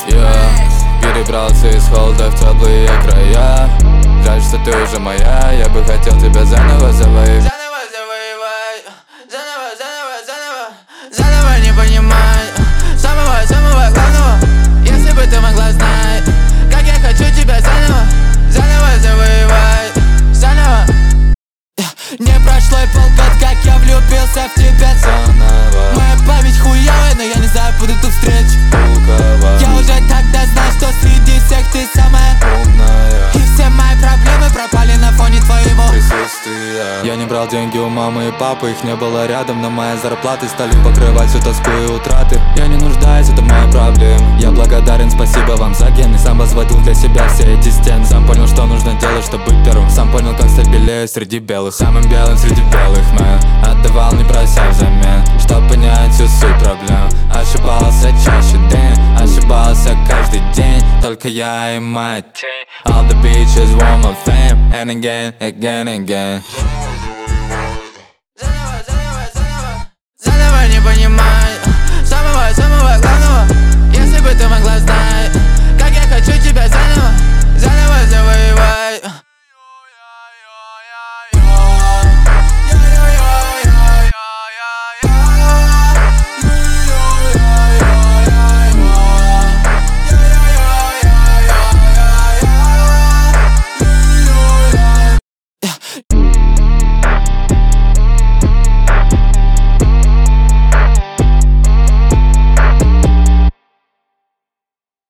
Я перебрался из холода в теплые края. Жаль, что ты уже моя, я бы хотел тебя заново завоевать. Заново не понимай самого главного. Если бы ты могла знать, как я хочу тебя заново завоевать. Заново. Не прошло и полгода, как я влюбился в тебя заново. Моя память хуёвая, но я не забуду ту встречу. Я уже тогда знал, что среди всех ты самая умная. И все мои проблемы пропали на фоне твоего присутствия. Я не брал деньги у мамы и папы, их не было рядом, но мои зарплаты стали покрывать всю тоску и утраты. Я не нуждаюсь, это моя проблема. Я благодарен, спасибо вам за гены. Сам возводил для себя все эти стены. Сам понял, что нужно делать, чтобы быть первым. Сам понял, как стать белее среди белых. Самым белым среди белых, мэн. Отдавал, не прося взамен, чтоб понять всю суть проблем. Ошибался чаще день, ошибался каждый день. Только я и моя тень. All the bitches want my fame. And again, again, again. Заново не понимай самого главного. Если бы ты могла знать, как я хочу тебя заново завоевать.